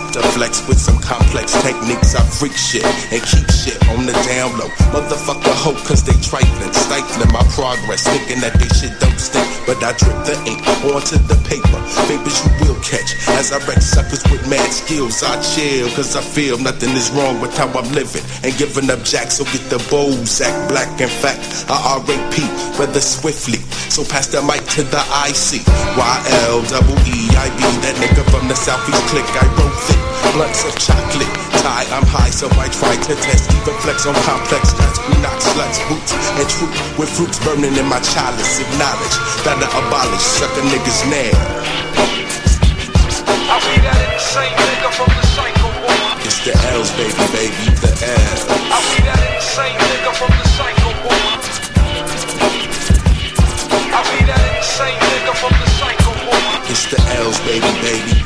to flex with some complex techniques. I freak shit and keep shit on the down low. Motherfucker hope cause they trifling, stifling my progress, thinking that they shit don't stink. But I drip the ink onto the paper, papers you will catch as I wreck suckers with mad skills. I chill cause I feel nothing is wrong with how I'm living, and giving up jack, so get the Bozak. Black in fact, I R.A.P. rather swiftly, so pass the mic to the IC. YLEEIB, that nigga from the southeast click. I roll thick blunts of chocolate. Tie, I'm high, so I try to test, even flex on complex cuts. We knock sluts, boots, and truth with fruits burning in my chalice. Acknowledge that I abolish sucker niggas now. I'll be that insane nigga from the psycho ward. It's the L's, baby, baby, the L's. I'll be that insane nigga from the psycho ward. I'll be that insane nigga from the psycho ward. It's the L's, baby, baby,